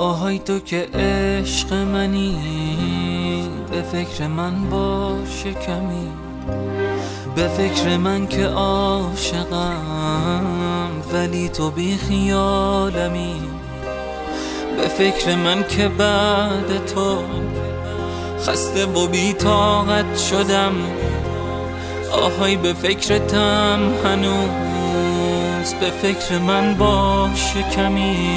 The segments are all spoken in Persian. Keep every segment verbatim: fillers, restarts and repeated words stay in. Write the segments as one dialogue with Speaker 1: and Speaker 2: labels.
Speaker 1: آهای تو که عشق منی، به فکر من باش کمی، به فکر من که عاشقم ولی تو بی خیالمی، به فکر من که بعد تو خسته و بی طاقت شدم. آهای به فکرتم هنوز، به فکر من باش کمی.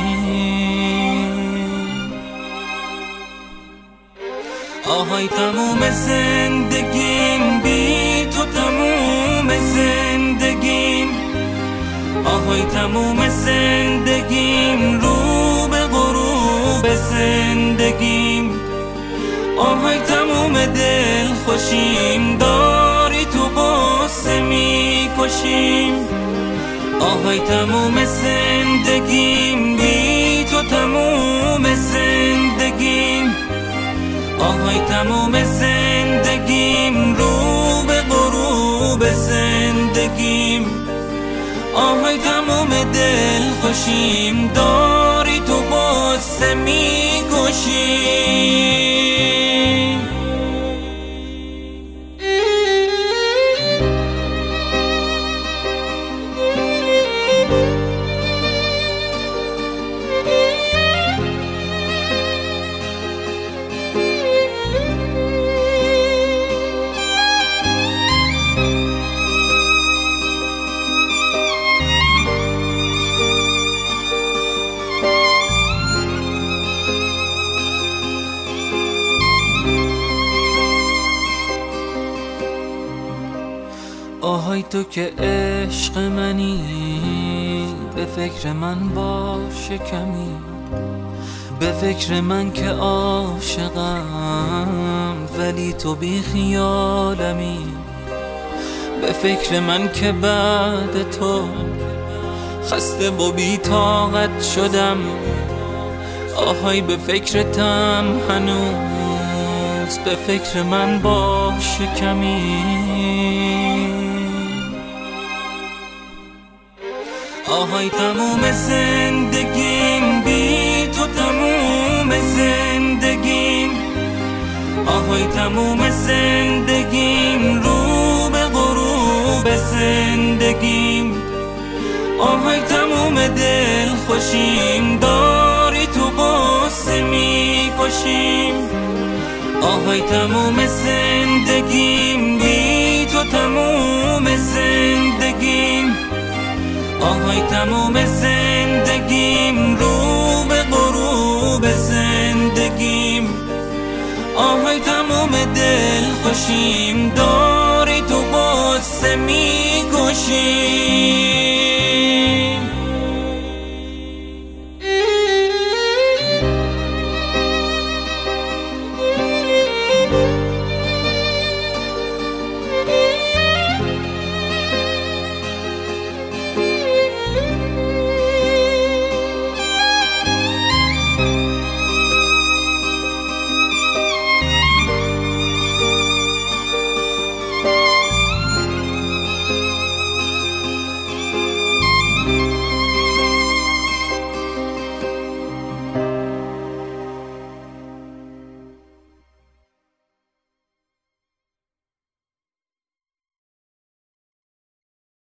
Speaker 1: آهای تموم زندگیم بی تو، تموم زندگیم. آهای تموم زندگیم رو به غروب زندگیم. آهای تموم دل خوشیم داری تو قصه می کشیم. آهای تموم زندگیم بی تو، تموم زندگیم. آهای تموم زندگیم رو به غروب زندگیم. آهای تموم دل خوشیم داری تو قصه می کشیم. آهای تو که عشق منی، به فکر من باش کمی، به فکر من که عاشقم ولی تو بی خیالمی، به فکر من که بعد تو خسته و بی طاقت شدم. آهای به فکرتم هنوز، به فکر من باش کمی. آهای تموم زندگیم بی تو، تموم زندگیم. آهای تموم زندگیم رو به غروب زندگیم. آهای تموم دل خوشیم داری تو قصه می کشیم. آهای تموم زندگیم بی تو، تموم زندگیم. آهای تموم زندگیم رو به غروب زندگیم. آهای تموم دل خوشیم داری تو قصه می کشیم.